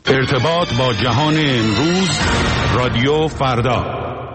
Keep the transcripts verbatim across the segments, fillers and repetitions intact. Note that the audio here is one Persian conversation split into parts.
ارتباط با جهان امروز، رادیو فردا.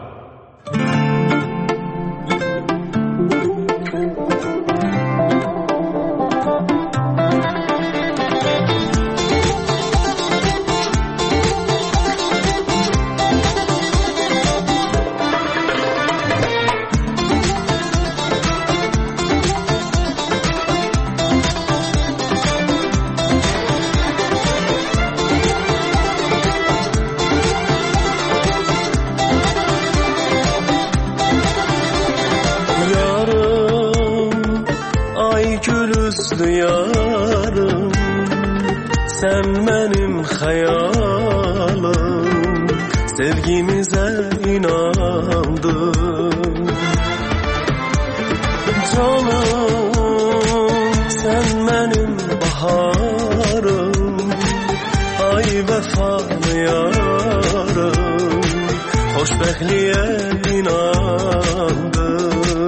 Yarım, sen benim hayalım, sevgimize inandım. Canım, sen benim baharım, ay vefalı yarım, hoşbekliğe inandım.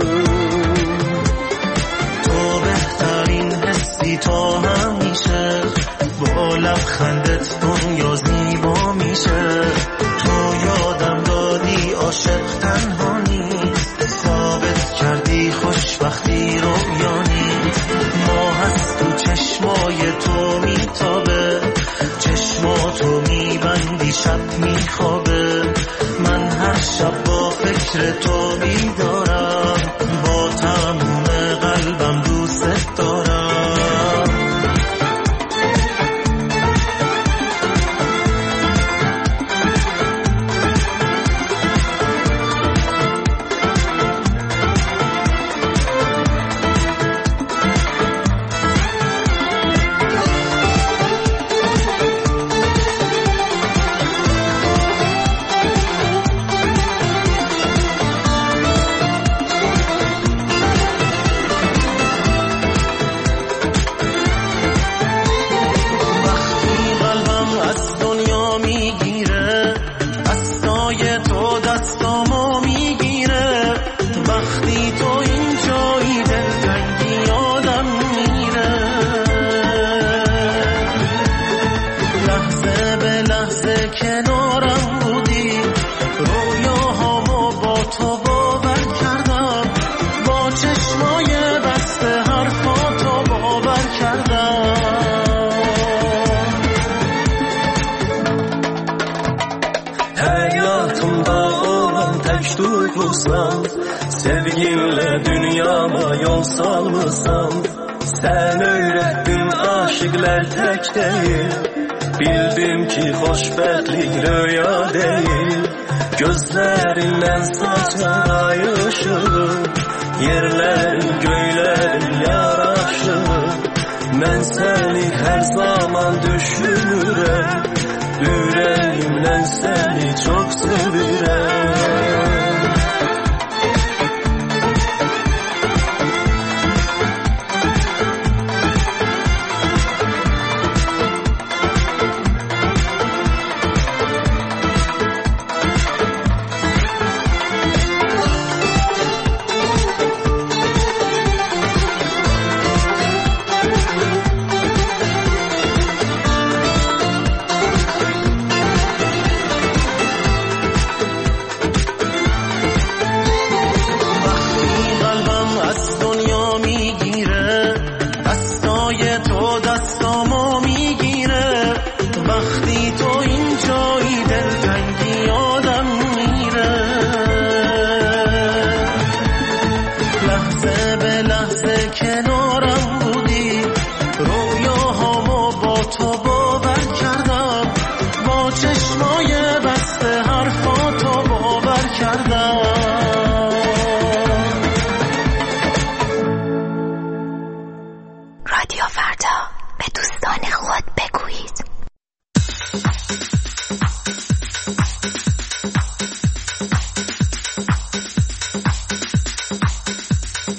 تو همیشه با لبخندت دنیا زیبا میشه. تو یادم دادی عاشق تنها نیست، ثابت کردی خوشبختی رویا نیست. ماه از تو چشمای تو میتابه، چشماتو میبندی شب میخوابه. من هر شب با فکر تو بیدارم، با تموم قلبم دوست دارم. Sevginle dünyama yol salmışsan, sen öğrettin aşıklar tek değil. Bildim ki hoşbetlik rüya değil. Gözlerinden saçan ay ışığı, yerlerin göylerin yaraşığı. Ben seni her zaman düşünürüm, yüreğimden seni çok sevirem.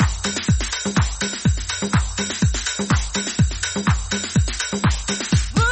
Woo!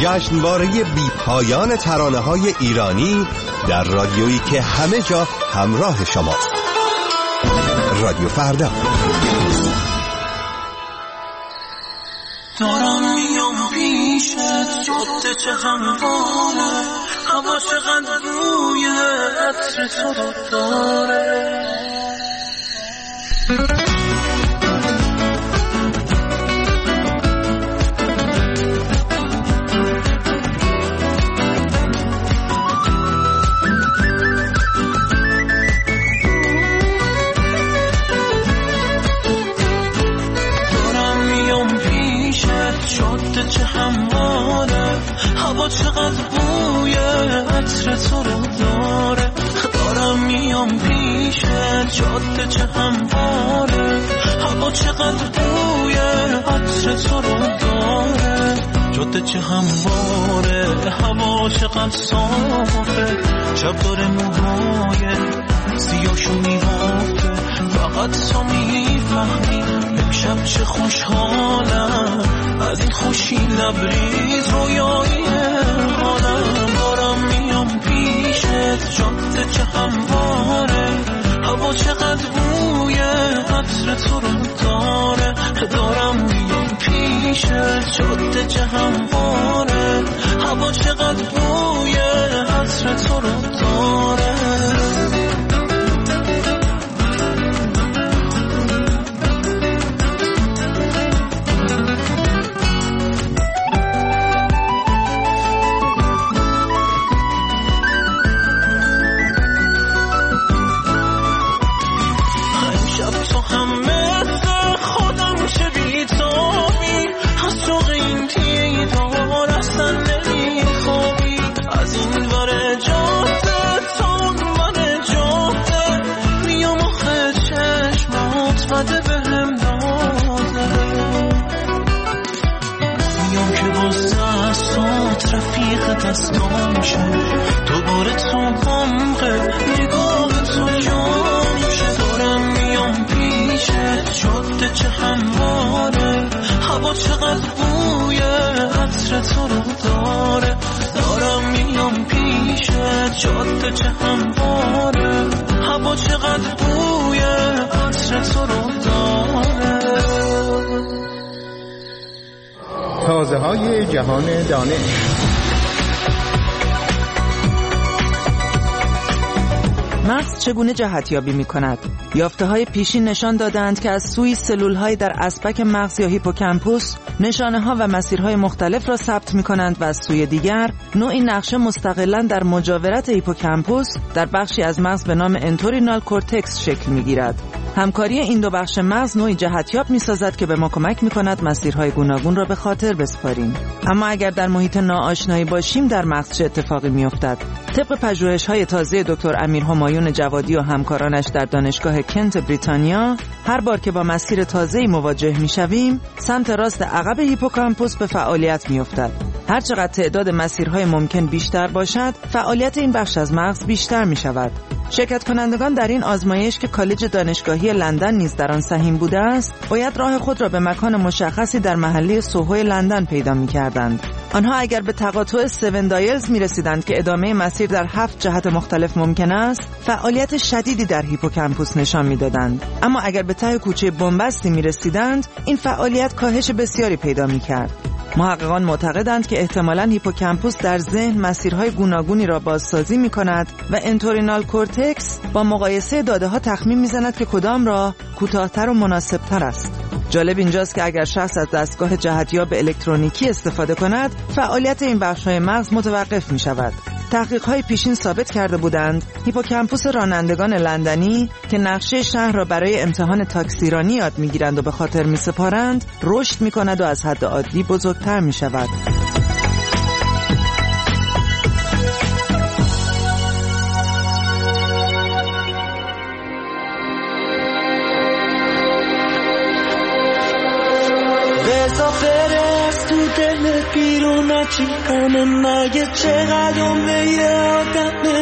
جشنواره بی پایان ترانه‌های ایرانی در رادیویی که همه جا همراه شماست. رادیو فردا. دارم میام پیشت، جاده چه همواره، هوا چقدر روی عطر تو رو داره. جاده چه همواره، هوا چقدر بوی عطر تو رو داره. دارم میام پیشت، جاده چه همواره، هوا چقدر بوی عطر تو رو داره. جاده چه همواره، هوا چقدر صافه، شب داره موهای سیاهشو میبافه. فقط تو میفهمی امشب چه خوشحالم، از این خوشی لبریز رویایی حالم. دارم میام پیشت، جاده چه همواره، هوا چقدر بوی عطر تو رو داره. دارم میام پیشت، جاده چه همواره، هوا چقدر بوی عطر تو رو داره. دستام شه دوباره تو غمقه نگاه تو جام شه. دارم میام پیشت، جاده چه همواره، هوا چقدر بوی عطر تو رو داره. دارم میام پیشت، جاده چه همواره، هوا چقدر بوی عطر تو رو داره. تازه های جهان دانش. مغز چگونه جهتیابی می کند؟ یافته های پیشین نشان دادند که از سوی سلول های در اسپک مغز یا هیپوکامپوس نشانه ها و مسیرهای مختلف را ثبت می کنند و از سوی دیگر نوعی نقشه مستقلاً در مجاورت هیپوکامپوس در بخشی از مغز به نام انتورینال کورتکس شکل می گیرد. همکاری این دو بخش مغز نوعی جهتیاب می سازد که به ما کمک می کند مسیرهای گوناگون را به خاطر بسپاریم. اما اگر در محیط ناآشنایی باشیم در مغز چه اتفاقی می افتد؟ طبق پژوهش‌های تازه دکتر امیر همایون جوادی و همکارانش در دانشگاه کنت بریتانیا، هر بار که با مسیر تازه‌ای مواجه می‌شویم، سمت راست عقب هیپوکامپوس به فعالیت می‌افتد. هر چقدر تعداد مسیرهای ممکن بیشتر باشد، فعالیت این بخش از مغز بیشتر می‌شود. شرکت کنندگان در این آزمایش که کالج دانشگاهی لندن نیز در آن سهیم بوده است، باید راه خود را به مکان مشخصی در محله سوهو لندن پیدا می‌کردند. آنها اگر به تقاطع هفت دایلز می‌رسیدند که ادامه مسیر در هفت جهت مختلف ممکن است، فعالیت شدیدی در هیپوکامپوس نشان می‌دادند. اما اگر به ته کوچه بنبستی می‌رسیدند، این فعالیت کاهش بسیاری پیدا می‌کرد. محققان معتقدند که احتمالاً هیپوکامپوس در ذهن مسیرهای گوناگونی را بازسازی می‌کند و انتورینال کورتکس با مقایسه داده‌ها تخمین می‌زند که کدام راه کوتاه‌تر و مناسب‌تر است. جالب اینجاست که اگر شخص از دستگاه جهتیاب الکترونیکی استفاده کند، فعالیت این بخش‌های مغز متوقف می‌شود. تحقیق‌های پیشین ثابت کرده بودند هیپوکامپوس رانندگان لندنی که نقشه شهر را برای امتحان تاکسیرانی یاد می‌گیرند و به خاطر می‌سپارند، رشد می‌کند و از حد عادی بزرگتر می‌شود. بیرون چی کنه مگه چقدر عمره یه آدمه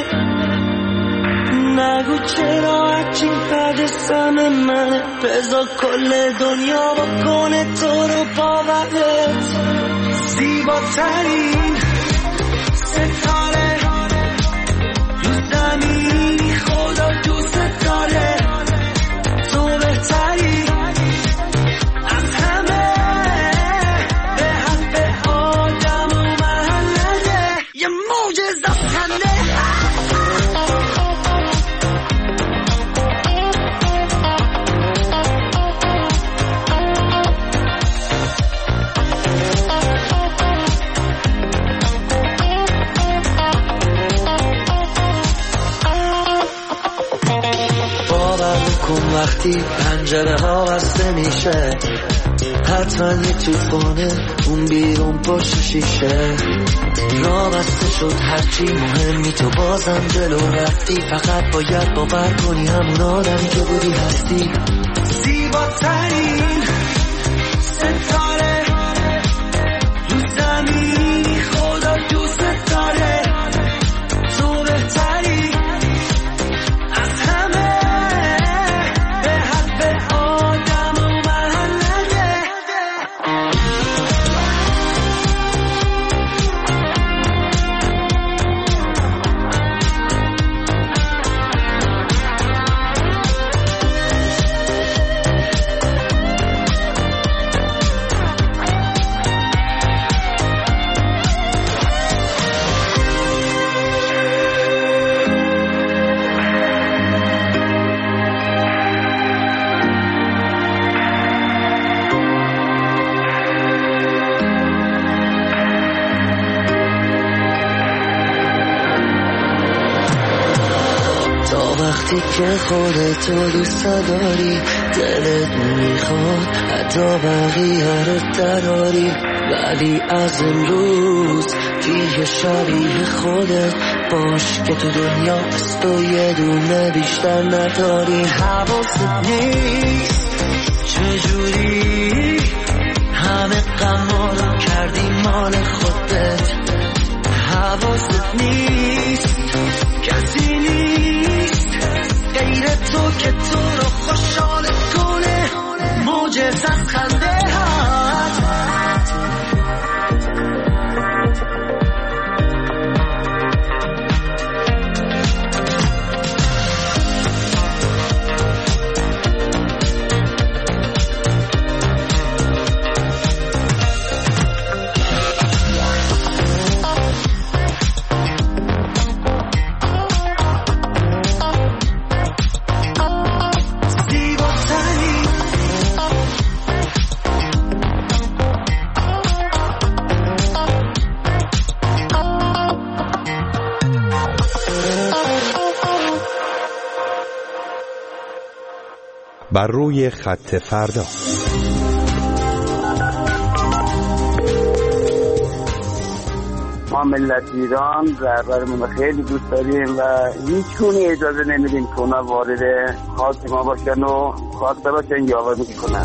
نگو چرا هرچی پرده سم منه بذار کل دنیا بکنه تو رو باورت زیباترین ستاره رو زمین خدا دوست داره تو بهتری از همه به حق آدم و محله یه معجزه خنده وقتی پنجره ها بسته میشه حتما یه توفانه اون بیرون پشت شیشه را بسته شد هرچی مهمی تو بازم جلو رفتی فقط باید باور کنی همون آدمی که بودی هستی زیباترین ستاره رو زمین خدا دوست داره تو بهتری از همه وقتی که خودتو دوست داری دلت میخواد حتی بقیه رو دراری ولی از امروز دیگه شبیه خودت باش که تو دنیا از تو یه دونه بیشتر نداری حواست نیست چجوری همه غما رو کردی مال خودت حواست نیست کسی نیست غیر تو که تو رو خوشحال کنه معجزه از خنده هست بر روی خط فردا. ما ملت ایران رهبرمون خیلی دوست داریم و هیچ گونه اجازه نمیدیم که اونا وارد خاک ما باشن و خواسته باشن یا آوازی کنن.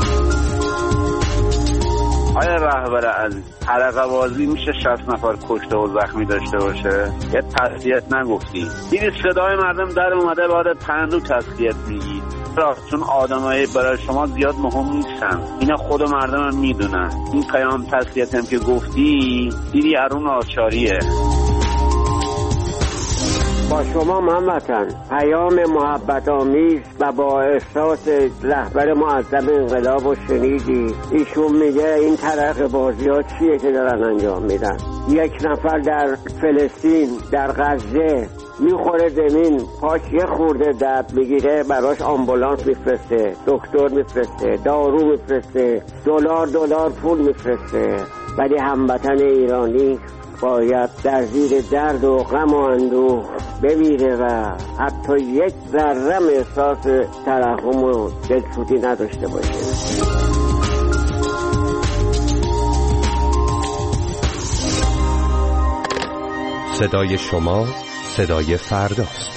آیا رهبر عزیز حلقه بازی میشه شصت نفر کشته و زخمی داشته باشه؟ یه تسلیت نگفتی. دیدی صدای مردم در اومده بعد پندو تسلیت میگی. چون آدمای برای شما زیاد مهم نیستن، اینا خود مردم هم میدونن. این پیام تسلیت هم که گفتی دیدی ارون آچاریه. با شما هموطن پیام محبت آمیز و با احساس رهبر معظم انقلاب رو شنیدی. ایشون میگه این ترقه بازی ها چیه که دارن انجام میدن. یک نفر در فلسطین در غزه میخوره زمین، پاش یه خورده درد میگیره، براش آمبولانس میفرسته، دکتر میفرسته، دارو میفرسته، دلار دلار پول میفرسته. ولی هموطن ایرانی باید در زیر درد و غم و اندوه بمیره و حتی یک ذره احساس ترحم و دلسوزی نداشته باشه. صدای شما صدای فرداست.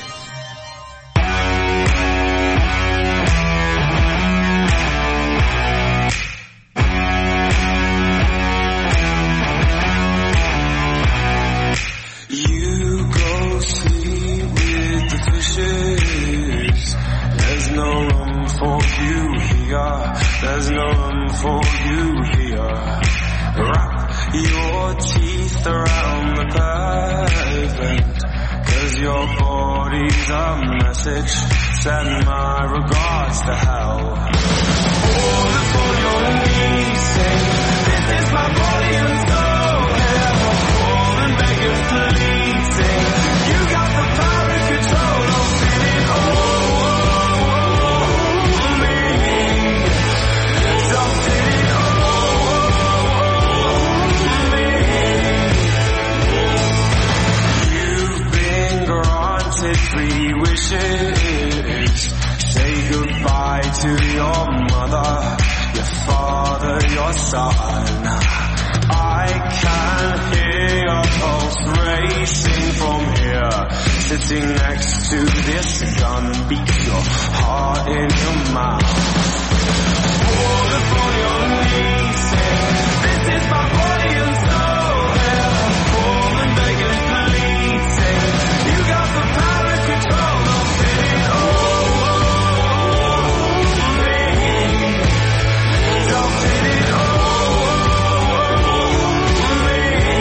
your teeth around the pavement, 'cause your body's a message. Send my regards to hell. All upon your knees sing, this is my body and soul. Hell, fall and beg and please sing, you got the power and control. Don't sit it over me. Don't sit it over me. You've been granted three wishes. Say goodbye to your mother, your father, your son. I can hear your pulse racing from here. Sitting next to this gun, beat your heart in your mouth. Fall upon your knees, sing, this is my body and soul. Hell, fall and beg and please, sing, you got the power and control. Don't sit it over me. Don't sit it over me.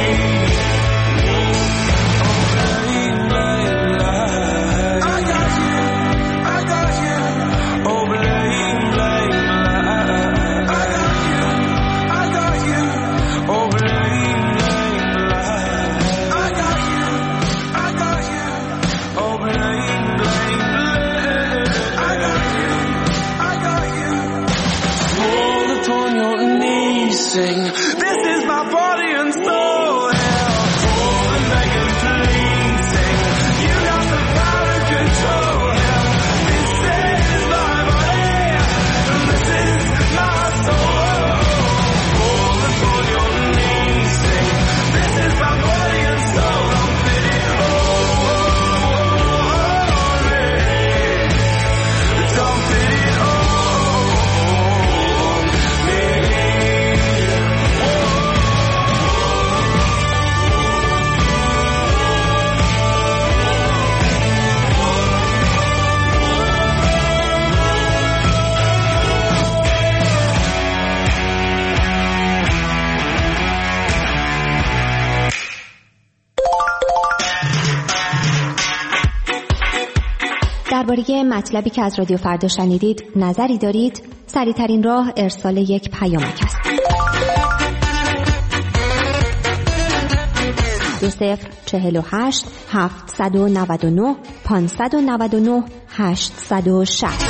Oh, blame, blame, lie. I got you, I got you. Oh, blame, blame, lie. I got you, I got you. Oh, blame, blame, lie. I got you, I got you. Oh, blame, blame, blame. I got you, I got you. Fall upon your knees, sing, this is my body and soul. Hell, fall and beg and please, sing, you got the power and control. Hell, this is my body, and this is my soul. Fall upon your knees, sing, this is my body and soul. Don't fit it over me. Don't fit it over me. درباره مطلبی که از رادیو فردا شنیدید نظری دارید؟ سریع‌ترین راه ارسال یک پیامک است. دو صفر چهل و هشت هفتصد و نود و نه پانصد و نود و نه هشتصد و شصت.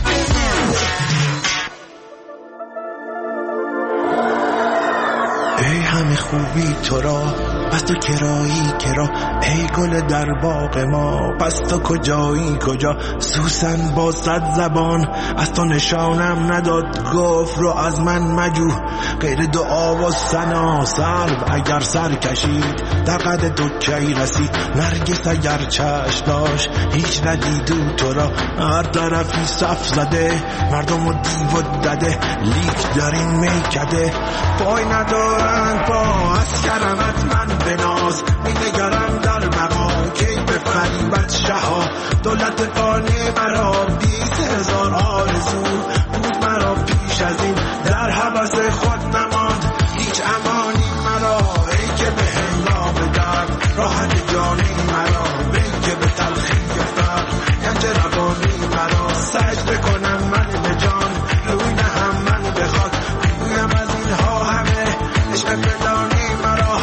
ای همه خوبی تو را، پس تو کرایی کرا، ای گل در باغ ما، پس تو کجایی کجا؟ سوسن با صد زبان از تو نشانم نداد، گفت رو از من مجو غیر دعا و ثنا. سرو اگر سر کشید در قد دکی رسید، نرگس اگر چشم داشت هیچ ندیدو تو را. هر طرفی صف زده مردم و دیو و دده، لیک در این میکده پای ندارند پا. از کرمت من بناز می نگرم در بقا، کی به فریبت شها دولت قانه مرا. بیست هزار آرزو بود مرا پیش از این، در حبس خود نماند هیچ امانی مرا. ای که به هنگام درد راحت جانی مرا، ای که به تلخی فرق گنج روانی مرا. سجده کنم من به جان روی نهم من بخواد، بگویم از اینها همه عشق بدانی مرا.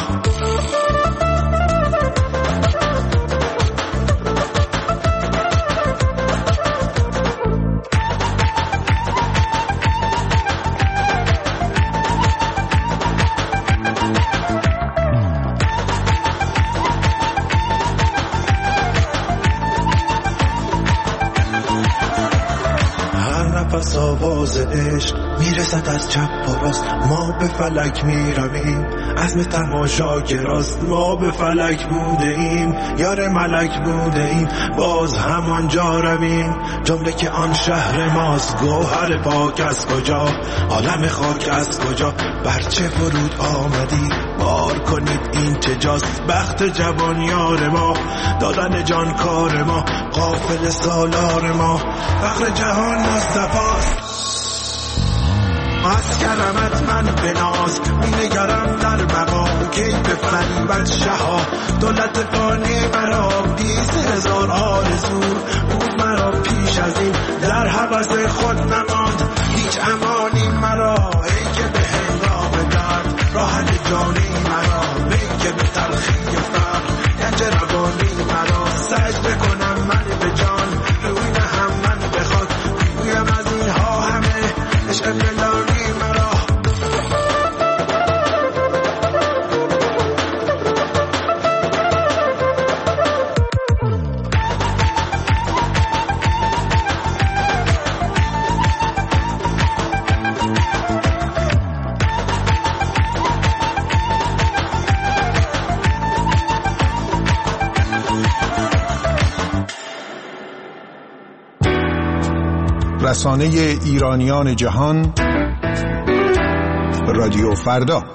پس آواز عشق میرسد از چپ و راست، ما به فلک میرویم عزم تماشاگراست. ما به فلک بوده ایم یار ملک بوده ایم، باز همانجا رویم جمله که آن شهر ماست. گوهر پاک از کجا، عالم خاک از کجا، برچه فرود آمدی بار کنید این چجاست. بخت جوان یار ما، دادن جان کار ما، قافل سالار ما، فقر جهان مصطفاست. از کرمت من بناز، می‌نگرم در بقا کی به فریبت شها. دولت فانی مرا بیست هزار آرزو بود مرا پیش از این، در هوس خود نماند هیچ امانی مرا. ای که به هنگام درد راحت جانی مرا، ای که به تلخی فقر گنج روانی مرا. سجده کنم من به جان روی نهم من بخواد، بگویم از اینها همه عشق فلانی مرا. رسانه ایرانیان جهان، رادیو فردا.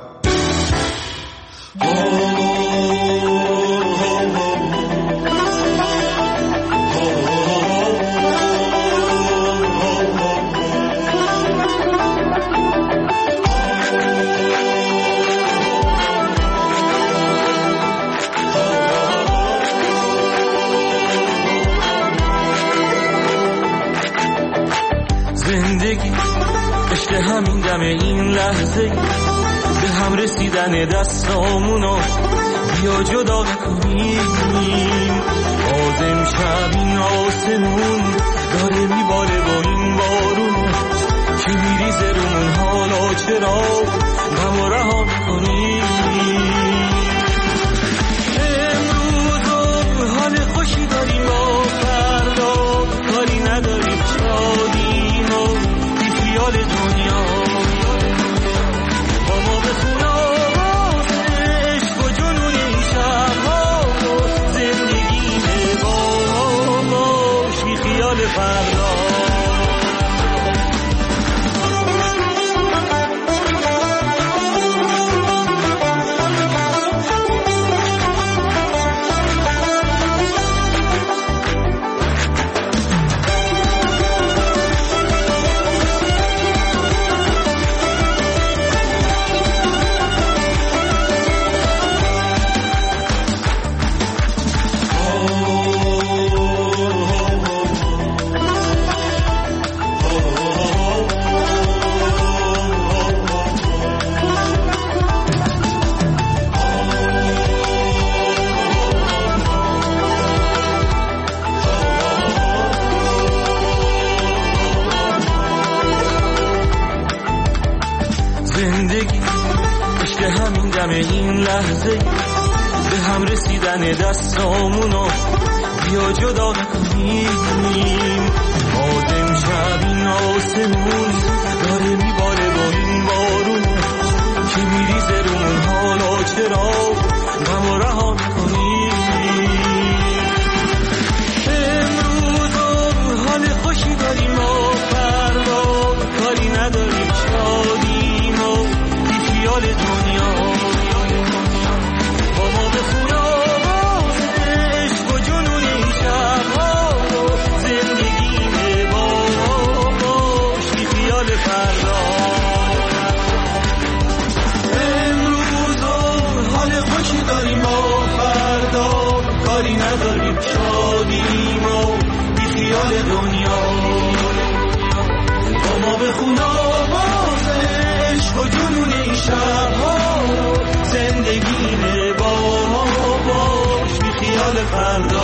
زندگی عشق همین دم این لحظه، به هم رسیدن دستامونو بیا جدا نکنیم. باز امشب این آسمون داره میباره با این بارون که میریزه رومون، حالا چرا غم رها میکنیم. امروز حال خوشی داریم و فردا کاری نداریم، شادیم و بی خیال دنیا. با ما بخون آواز عشق و جنون این شبها، زندگی باش بی خیال فردا. زندگی عشق همین دم این لحظه، به هم رسیدن دستامونو بیا جدا نکنیم. باز امشب این آسمون داره میباره با این بارون که میریزه رومون، حالا چرا غم و رها میکنیم. امروز حال خوشی داریم و فردا کاری نداریم، شادیم و بی خیال دنیا. با ما بخون آواز عشق و جنون این شبها، زندگی باش بی خیال فردا. امروز حال خوشی داریم و فردا کاری نداریم، شادیم و بی خیال دنیا. با ما بخون آواز عشق و جنون این شبها، زندگی باش بی خیال فردا.